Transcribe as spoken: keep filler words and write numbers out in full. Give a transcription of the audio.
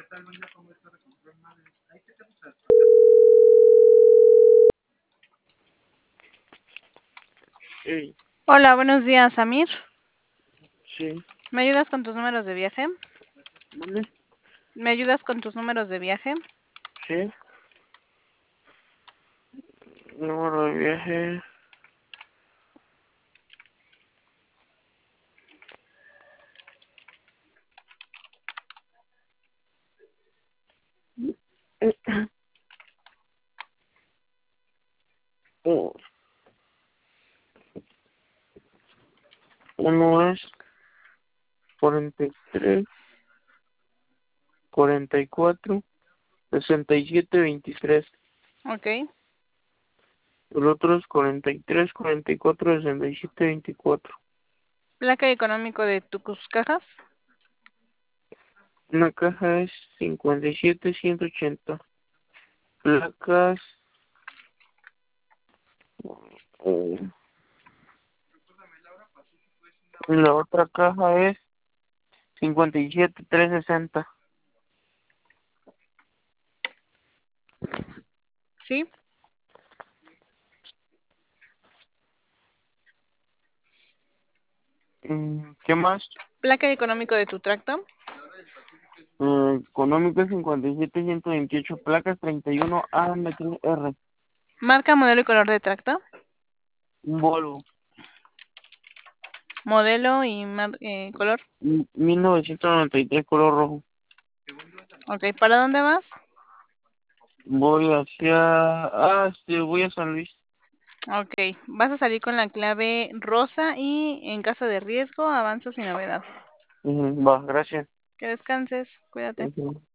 Ey, Hola, buenos días, Samir. sí, ¿Me ayudas con tus números de viaje? ¿vale? ¿Me ayudas con tus números de viaje? Sí, número de viaje, oh, uno es cuarenta y tres, cuarenta y cuatro, sesenta y siete, veintitrés. Ok. El otro es cuarenta y tres, cuarenta y cuatro, sesenta y siete, veinticuatro. ¿Placa y económico de tus cajas? Una caja es cincuenta y siete, ciento ochenta. Placas, eh, la otra caja es cincuenta y siete, trescientos sesenta. Sí. Mm, ¿Qué más? ¿Placa y económico de tu tracto? Eh, económico cincuenta y siete, ciento veintiocho. Placas treinta y uno A M tres R. ¿Marca, modelo y color de tracto? Un Volvo. ¿Modelo y mar- eh, color? M- mil novecientos noventa y tres, color rojo. Ok. ¿Para dónde vas? Voy hacia... Ah, sí, voy a San Luis. Ok. Vas a salir con la clave rosa y en caso de riesgo, avanza sin novedad. Ujú, va, gracias. Que descanses. Cuídate. Ujú.